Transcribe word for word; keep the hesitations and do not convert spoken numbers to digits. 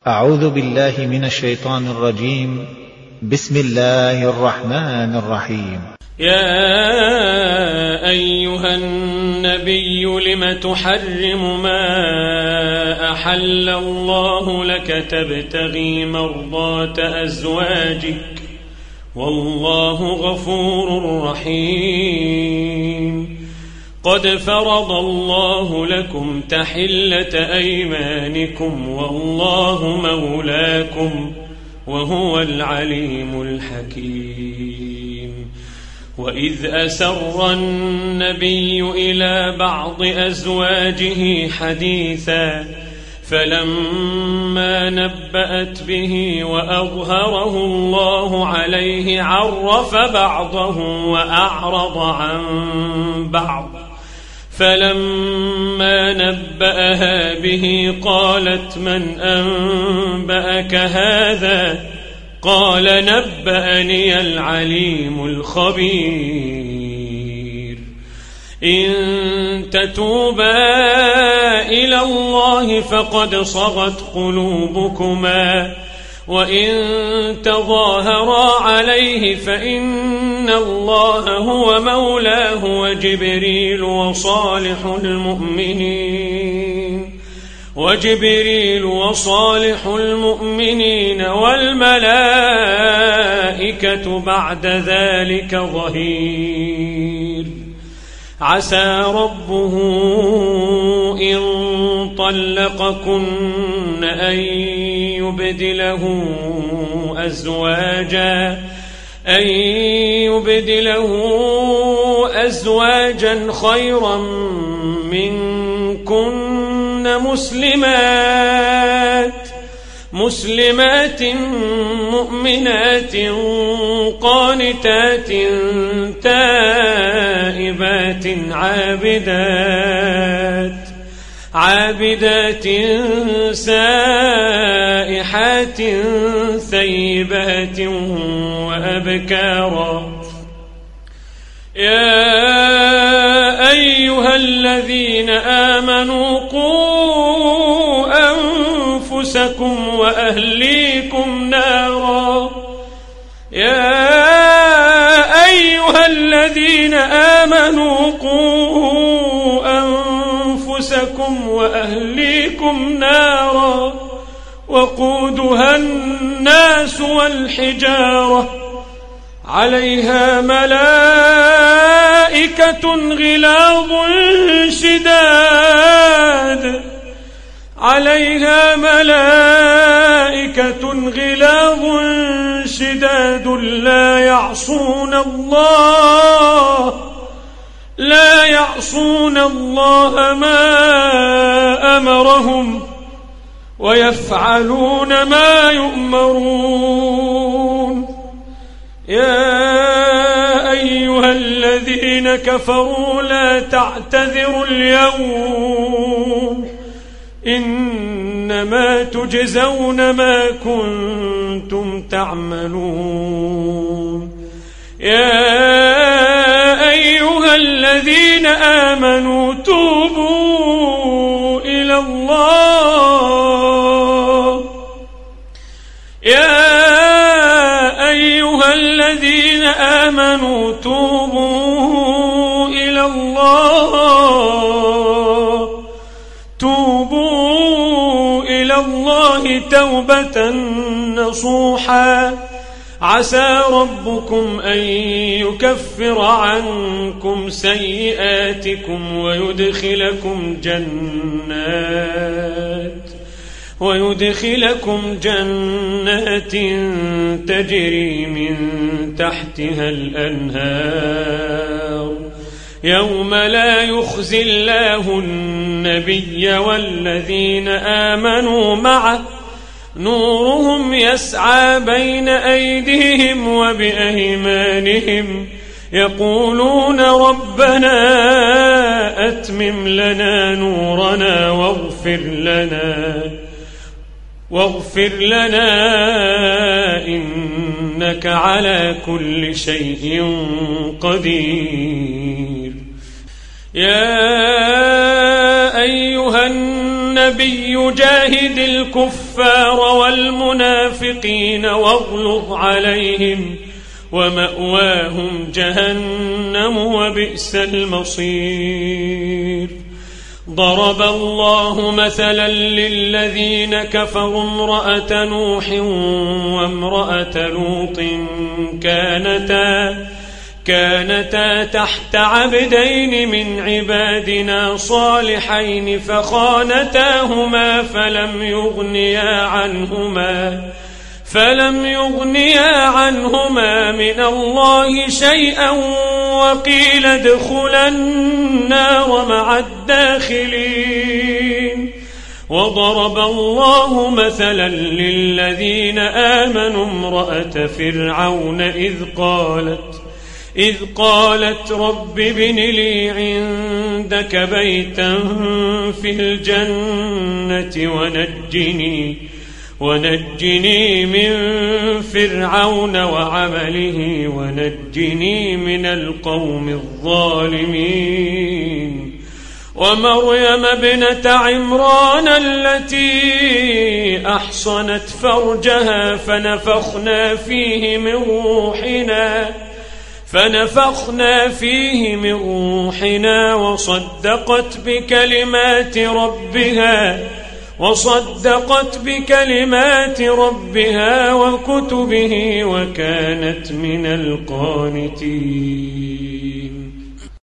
أعوذ بالله من الشيطان الرجيم. بسم الله الرحمن الرحيم. يا أيها النبي لم تحرم ما أحل الله لك تبتغي مرضات أزواجك والله غفور رحيم. قد فرض الله لكم تحلة أيمانكم والله مولاكم وهو العليم الحكيم. وإذ أسر النبي إلى بعض أزواجه حديثا فلما نبأت به وأظهره الله عليه عرف بعضه وأعرض عن بعض. فلما نبأها به قالت من أنبأك هذا؟ قال نبأني العليم الخبير. إن تتوبا إلى الله فقد صغت قلوبكما وإن تظاهرا عليه فإن الله هو مولاه وجبريل وصالح المؤمنين وجبريل وصالح المؤمنين والملائكة بعد ذلك ظهير. عسى ربه إن طلقكن أن يبدله أزواجا أن يبدله أزواجا خيرا منكن مسلمات مسلمات مؤمنات قانتات تائبات عابدات عابدات سائحات ثيبات وأبكارا. يا أيها الذين آمنوا قوا أنفسكم وأهليكم نارا يا أيها الذين آمنوا قوا أنفسكم وأهليكم نارا وقودها الناس والحجارة عليها ملائكة غلاظ شداد عليها ملائكة غلاظ شداد لا يعصون الله لا يعصون الله ما أمرهم ويفعلون ما يؤمرون. يا أيها الذين كفروا لا تعتذروا اليوم إنما تجزون ما كنتم تعملون. يا أيها الذين آمنوا توبوا إلى الله يا أيها الذين آمنوا توبوا إلى الله توبوا إلى الله توبة نصوحا. عسى ربكم أن يكفر عنكم سيئاتكم ويدخلكم جنات ويدخلكم جنات تجري من تحتها الأنهار يوم لا يخزي الله النبي والذين آمنوا معه نورهم يسعى بين أيديهم وبأيمانهم يقولون ربنا أتمم لنا نورنا واغفر لنا واغفر لنا إنك على كل شيء قدير. يا أيها النبي جاهد الكفار الكفار والمنافقين واغلظ عليهم ومأواهم جهنم وبئس المصير. ضرب الله مثلا للذين كفروا امرأة نوح وامرأة لوط كانتا كانتا تحت عبدين من عبادنا صالحين فخانتاهما فلم يغنيا عنهما فلم يغنيا عنهما من الله شيئا وقيل ادخلا النار مع الداخلين. وضرب الله مثلا للذين آمنوا امرأة فرعون إذ قالت إذ قالت رب ابن لي عندك بيتا في الجنة ونجني ونجني من فرعون وعمله ونجني من القوم الظالمين. ومريم ابنة عمران التي أحصنت فرجها فنفخنا فيه من روحنا فنفخنا فيه من روحنا وصدقت بكلمات ربها وصدقت بكلمات ربها وكتبه وكانت من القانتين.